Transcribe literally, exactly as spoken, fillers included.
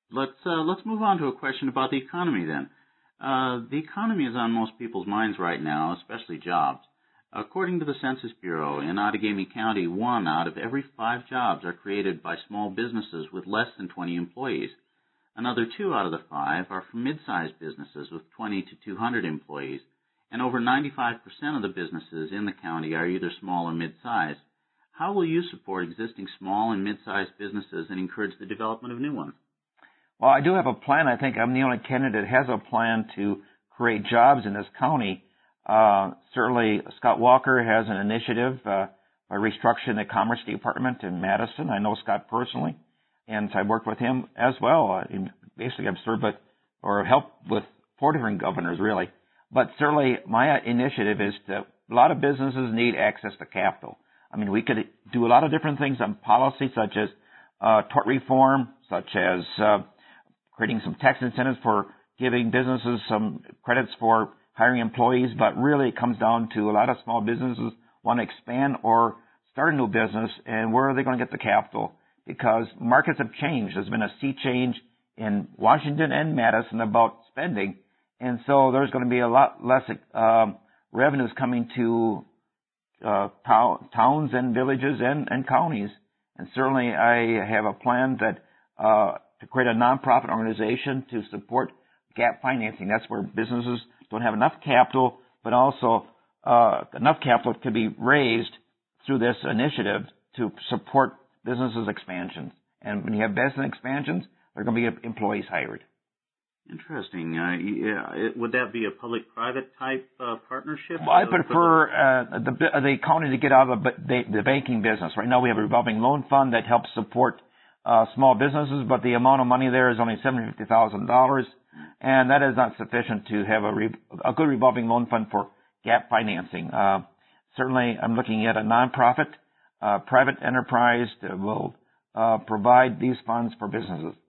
Let's uh, let's move on to a question about the economy then. Uh, the economy is on most people's minds right now, especially jobs. According to the Census Bureau, in Outagamie County, one out of every five jobs are created by small businesses with less than twenty employees. Another two out of the five are from mid-sized businesses with twenty to two hundred employees, and over ninety-five percent of the businesses in the county are either small or mid-sized. How will you support existing small and mid-sized businesses and encourage the development of new ones? Well, I do have a plan. I think I'm the only candidate that has a plan to create jobs in this county. Uh, certainly, Scott Walker has an initiative uh, by restructuring the Commerce Department in Madison. I know Scott personally, and I worked with him as well. Uh, in, basically, I've served with or helped with four different governors, really. But certainly, my initiative is to a lot of businesses need access to capital. I mean, we could do a lot of different things on policy, such as uh, tort reform, such as uh, creating some tax incentives for giving businesses some credits for hiring employees, but really it comes down to a lot of small businesses want to expand or start a new business, and where are they going to get the capital? Because markets have changed. There's been a sea change in Washington and Madison about spending, and so there's going to be a lot less um, revenues coming to uh, town, towns and villages and, and counties. And certainly I have a plan that uh, to create a nonprofit organization to support gap financing. That's where businesses don't have enough capital, but also uh, enough capital to be raised through this initiative to support businesses' expansions. And when you have business expansions, there are going to be employees hired. Interesting. Uh, yeah, it, would that be a public-private type uh, partnership? Well, I prefer uh, the, the county to get out of the, the banking business. Right now we have a revolving loan fund that helps support uh, small businesses, but the amount of money there is only seven hundred fifty thousand dollars, and that is not sufficient to have a, re, a good revolving loan fund for gap financing. Uh, certainly I'm looking at a nonprofit, uh, private enterprise that will uh, provide these funds for businesses.